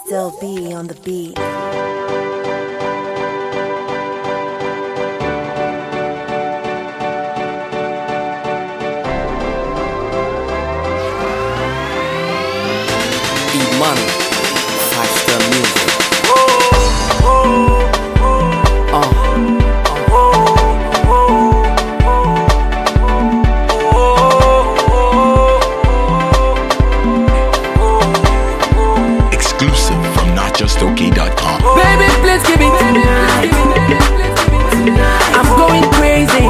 Still be on the beat. E-Money, 5-Star Music. Exclusive from NotJustOK.com. Baby, please give it. I'm going crazy.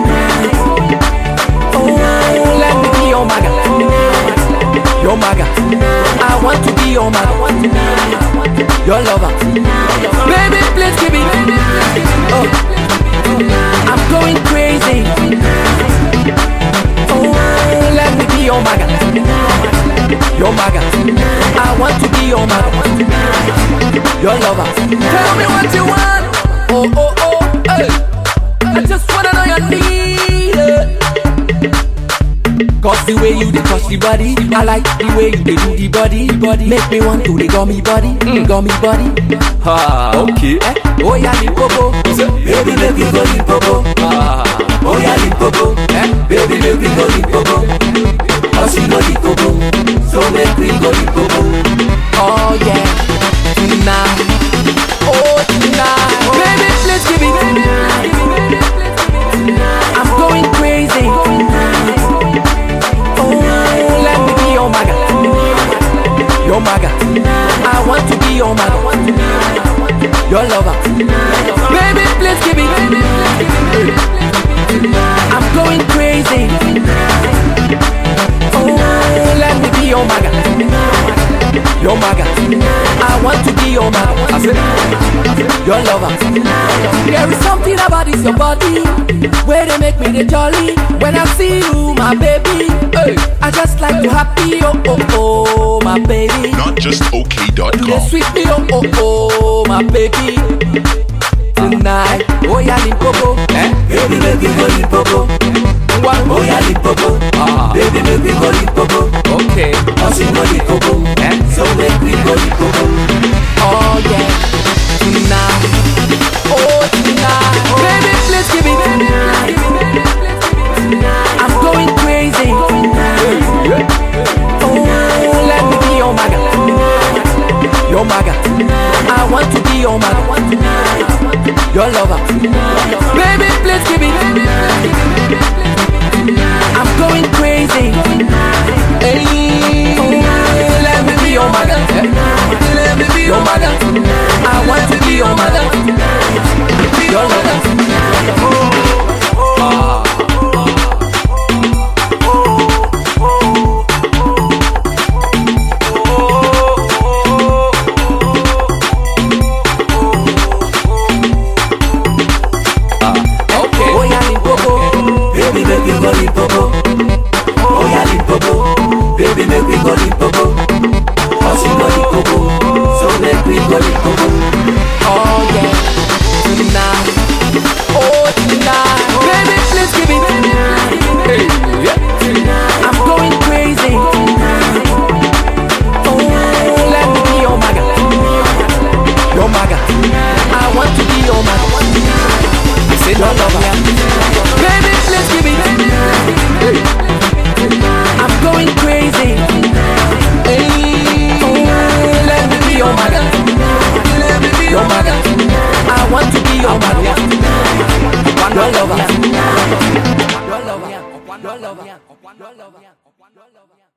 Oh, let me be your maga. Your maga. I want to be your maga. Your lover. Baby, please give it. Oh, I'm going crazy. Oh, let me be your maga. Your maga. I want to be your maga. Your lover. Tell me what you want. Oh, oh, oh, hey. I just wanna know your need. Cause the way you dey touch the body, I like the way you dey do the body. Make me want to the gummy body, gummy body. Ha, okay. Oh yeah, Limpopo. Baby, make me go Limpopo. Oh yeah, Limpopo. Baby, make me go Limpopo. Cause you know Limpopo, so make me go Limpopo. Oh yeah, tonight. Oh tonight. Baby, please give it. I'm going crazy. Let me be your maga. Your maga. I want to be your maga. Your lover. Baby, please give it. I'm going crazy. Oh, let me be your maga. Your maga. I want to be your maga. I said, your lover. There is something about this your body where they make me the jolly. When I see you, my baby, hey, I just like to happy, oh, oh, oh, my baby. They NotJustOK.com. sweet me, oh, oh, oh, my baby. Tonight, oh yeah, Limpopo, baby, make me go Limpopo. Oh yeah, Limpopo, baby, make me go Limpopo. Okay, cause you know Limpopo, so make me go Limpopo. Oh yeah, tonight, oh tonight, baby, please give it. I'm going crazy. Oh, let me be your maga. Your maga. I want to be your maga. Your lover. Baby, please give it. I'm going crazy. Hey, let me be your maga. Let me be your maga. I want to be your maga. Your lover. Baby, make me go Limpopo. Oh yeah, Limpopo. Baby, make me go Limpopo. Cause you know Limpopo, so make me go Limpopo. Oh yeah, tonight. Oh tonight. Baby, please give it. Hey, yeah. I'm going crazy. Oh, let me be your maga. Your maga. I want to be your maga. I said your lover. Baby, please give it. Hey. I'm going crazy. Hey. Oh, let me be your maga. Your maga. I want to be your maga. Your lover. Your lover. Your lover. Your lover.